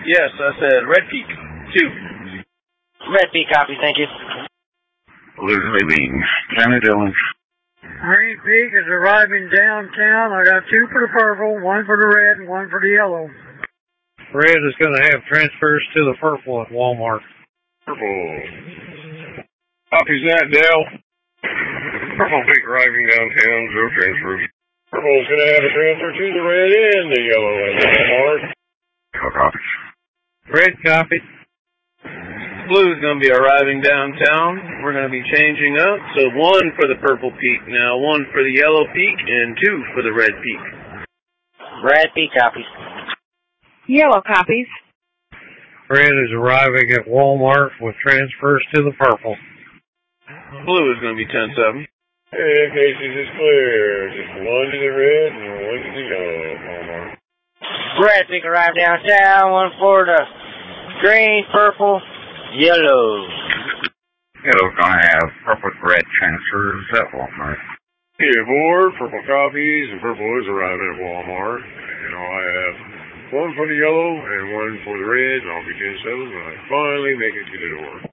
Yes, I said Red Peak. 2. Red Peak copy, thank you. Blue's leaving. County Dillon. Green Peak is arriving downtown. I got 2 for the purple, 1 for the red, and 1 for the yellow. Red is going to have transfers to the purple at Walmart. Purple. Copy that, Dale. Purple Peak arriving downtown, 0 transfers. Purple's going to have a transfer to the red and the yellow at Walmart. Copies. Red copy. Blue's going to be arriving downtown. We're going to be changing up. So 1 for the purple peak now, 1 for the yellow peak, and 2 for the red peak. Red Peak copies. Yellow copies. Red is arriving at Walmart with transfers to the purple. Blue is going to be 10-7. And cases is clear. Just 1 to the red and 1 to the yellow. Walmart. Red Peak arrived downtown, 1 for the green, purple, yellow. Yellow's going to have purple with red transfers at Walmart. Here, 4 purple copies, and purple is arriving at Walmart. And I have 1 for the yellow and 1 for the red, and I'll be 10-7 when I finally make it to the door.